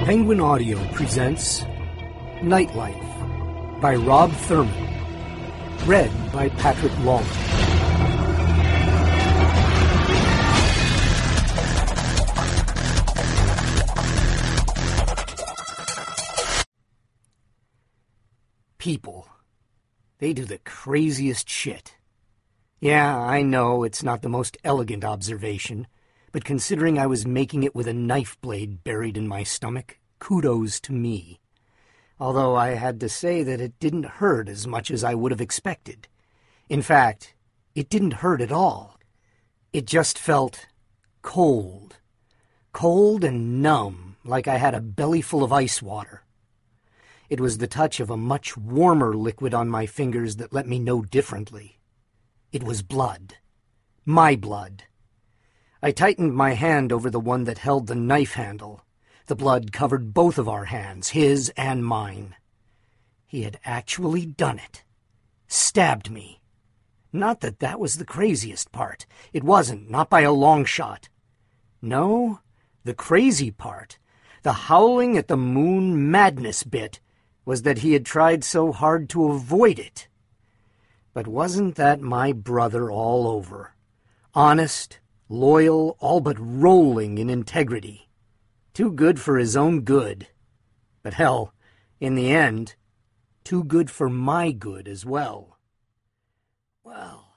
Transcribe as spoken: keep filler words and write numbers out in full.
Penguin Audio presents Nightlife by Rob Thurman. Read by Patrick Lawler. People. They do the craziest shit. Yeah, I know it's not the most elegant observation, but considering I was making it with a knife blade buried in my stomach, kudos to me. Although I had to say that it didn't hurt as much as I would have expected. In fact, it didn't hurt at all. It just felt cold. Cold and numb, like I had a belly full of ice water. It was the touch of a much warmer liquid on my fingers that let me know differently. It was blood. My blood. I tightened my hand over the one that held the knife handle. The blood covered both of our hands, his and mine. He had actually done it. Stabbed me. Not that that was the craziest part. It wasn't, not by a long shot. No, the crazy part, the howling at the moon madness bit, was that he had tried so hard to avoid it. But wasn't that my brother all over? Honest, loyal, all but rolling in integrity. Too good for his own good. But hell, in the end, too good for my good as well. Well...